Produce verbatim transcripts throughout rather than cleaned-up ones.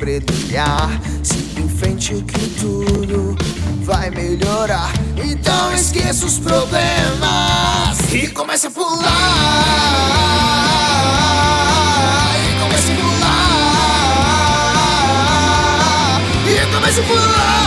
brilhar. Siga em frente que tudo vai melhorar. Então esqueça os problemas e comece a pular. E comece a pular. E comece a pular.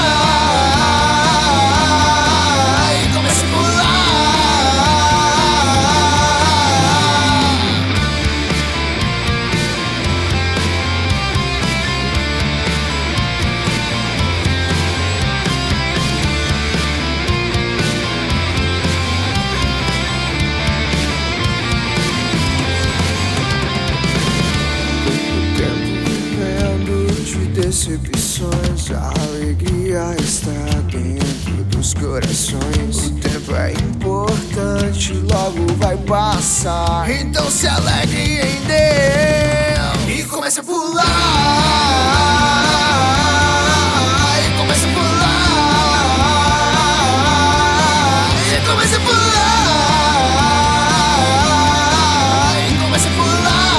Decepções, a alegria está dentro dos corações. O tempo é importante, logo vai passar. Então se alegre em Deus e comece a pular. E comece a pular. E comece a pular. E comece a pular.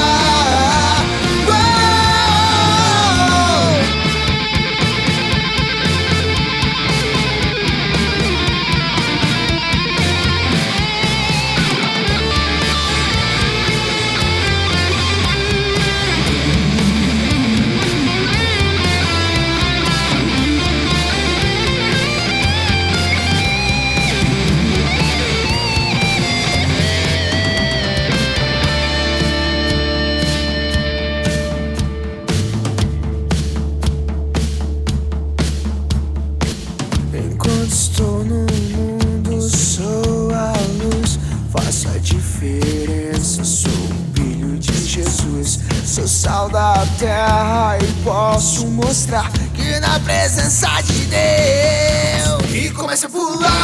Enquanto estou no mundo, sou a luz. Faço a diferença, sou o brilho de Jesus. Sou sal da terra e posso mostrar que na presença de Deus. E comece a pular.